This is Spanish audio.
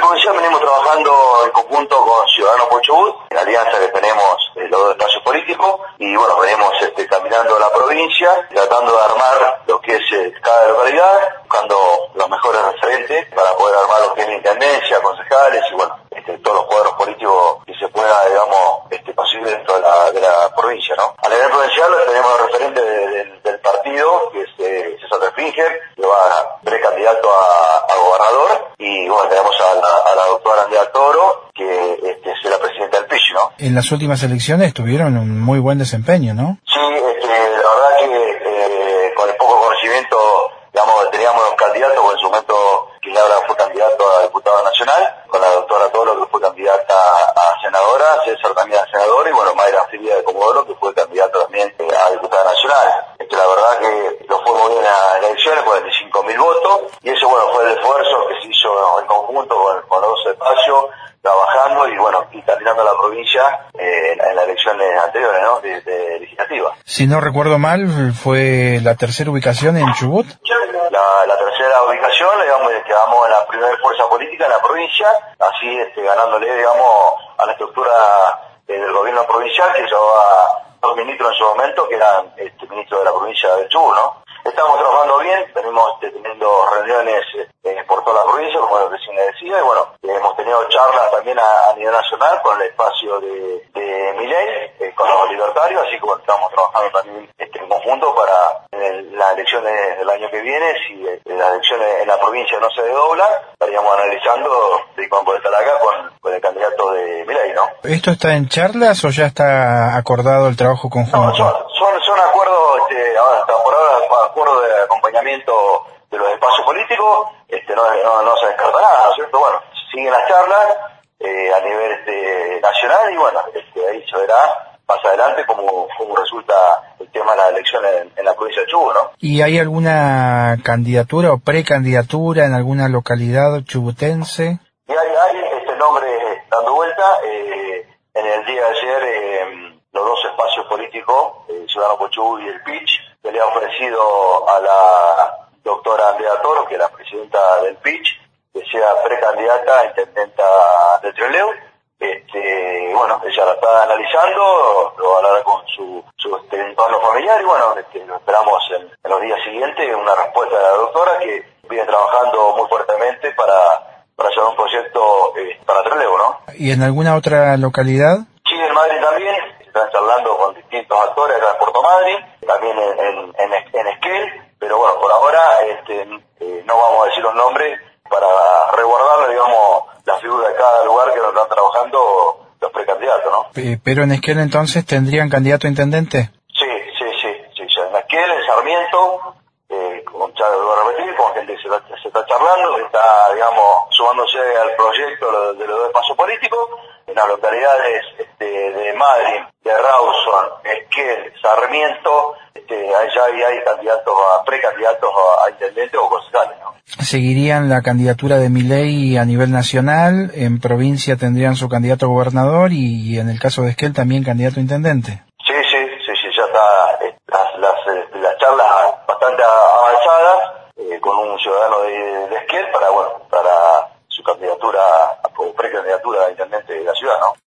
provincial venimos trabajando en conjunto con Ciudadanos por Chubut, en la alianza que tenemos los dos espacios políticos, y bueno, venimos caminando la provincia, tratando de armar lo que es cada localidad, buscando los mejores referentes para poder armar lo que es la intendencia, concejales y bueno, todos los cuadros políticos que se pueda, digamos, posible dentro de la provincia, ¿no? A nivel provincial tenemos el referente del partido, que es César Finger, que va precandidato a gobernador, y bueno, tenemos a la doctora Andrea Toro, que es la presidenta del PICH, ¿no? En las últimas elecciones tuvieron un muy buen desempeño, ¿no? Sí, la verdad que con el poco conocimiento, digamos, teníamos los candidatos, en su momento Quilabra fue candidato a diputado nacional, con la doctora Toro que fue candidata a senadora, César también a senador, y bueno, Mayra Filia de Comodoro que fue candidata también a diputada nacional. La verdad que lo fue muy bien a las elecciones, 45.000 votos, y eso bueno fue el esfuerzo que se hizo en conjunto con los dos espacios, trabajando y bueno, y candidando a la provincia en las elecciones anteriores, ¿no? De legislativa. Si no recuerdo mal, fue la tercera ubicación en Chubut. La tercera ubicación, digamos, quedamos en la primera fuerza política en la provincia, así ganándole, digamos, a la estructura del gobierno provincial, que llevaba dos ministros en su momento, que eran ministros de la provincia de Chubut, ¿no? Estamos trabajando bien, venimos teniendo reuniones por toda la provincia, como lo que recién le decía, y bueno, hemos tenido charlas también a nivel nacional con el espacio de Milei, con los libertarios, así que bueno, estamos trabajando también en conjunto para las elecciones del año que viene. Si las elecciones en la provincia no se desdoblan, estaríamos analizando de cómo poder estar acá con el candidato de Milei, ¿no? ¿Esto está en charlas o ya está acordado el trabajo conjunto? No, son acuerdos, hasta por ahora, acuerdos de acompañamiento de los espacios políticos, no se descarta nada, ¿no es cierto? Bueno, siguen las charlas a nivel nacional y bueno, ahí se verá más adelante cómo resulta el tema de las elecciones en la provincia de Chubut, ¿no? ¿Y hay alguna candidatura o precandidatura en alguna localidad chubutense? Y hay este nombre dando vuelta. En el día de ayer los dos espacios políticos, Ciudadanos por Chubut y el PICH, se le ha ofrecido a la doctora Andrea Toro, que es la presidenta del PICH, que sea precandidata a intendenta de Trelew. Bueno, ella la está analizando, lo hablará con su entorno familiar y bueno, lo esperamos en los días siguientes, una respuesta de la doctora que viene trabajando muy fuertemente para llevar un proyecto para Trelew, ¿no? ¿Y en alguna otra localidad? Sí, en Madrid también, se están charlando con distintos actores acá en Puerto Madryn, también en Esquel, pero bueno, por ahora no vamos a decir los nombres para resguardar, digamos, la figura de cada lugar que lo están trabajando los precandidatos, ¿no? ¿Pero en Esquel entonces tendrían candidato a intendente? Sí, ya en Esquel, en Sarmiento, ya lo voy a repetir, con gente que se está charlando, que está, digamos, sumándose al proyecto de los dos espacios políticos. En las localidades de Madrid, de Rawson, Esquel, Sarmiento, allá hay precandidatos a intendentes o concejales, ¿no? ¿Seguirían la candidatura de Milei a nivel nacional? ¿En provincia tendrían su candidato a gobernador y en el caso de Esquel también candidato a intendente? Sí, ya está las charlas bastante avanzadas con un ciudadano de Esquel para su candidatura o precandidatura a intendente de la ciudad, ¿no?